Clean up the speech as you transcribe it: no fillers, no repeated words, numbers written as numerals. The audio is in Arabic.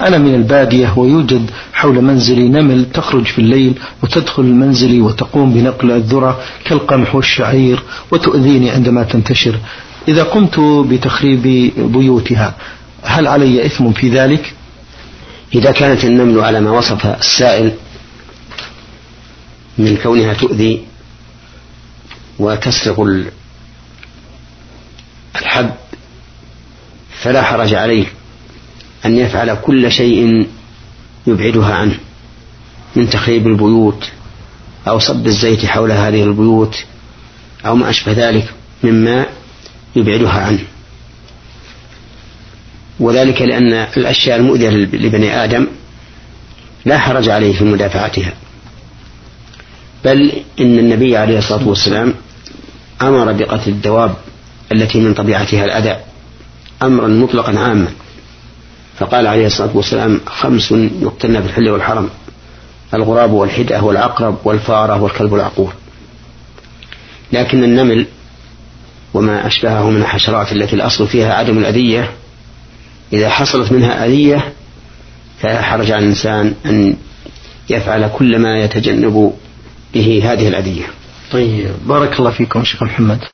أنا من البادية ويوجد حول منزلي نمل تخرج في الليل وتدخل منزلي وتقوم بنقل الذرة كالقمح والشعير وتؤذيني عندما تنتشر. إذا قمت بتخريب بيوتها هل علي إثم في ذلك؟ إذا كانت النمل على ما وصف السائل من كونها تؤذي وتسرق الحب فلا حرج عليه أن يفعل كل شيء يبعدها عنه من تخريب البيوت أو صب الزيت حول هذه البيوت أو ما أشبه ذلك مما يبعدها عنه، وذلك لأن الأشياء المؤذية لبني آدم لا حرج عليه في مدافعتها، بل إن النبي عليه الصلاة والسلام أمر بقتل الدواب التي من طبيعتها الأذى أمرا مطلقا عاما، فقال عليه الصلاة والسلام 5 يقتلن في الحل والحرم: الغراب والحدأة والعقرب والفارة والكلب العقور. لكن النمل وما أشبهه من الحشرات التي الأصل فيها عدم الأذية إذا حصلت منها أذية فلا حرج على الإنسان أن يفعل كل ما يتجنب به هذه الأذية. طيب، بارك الله فيكم شيخ محمد.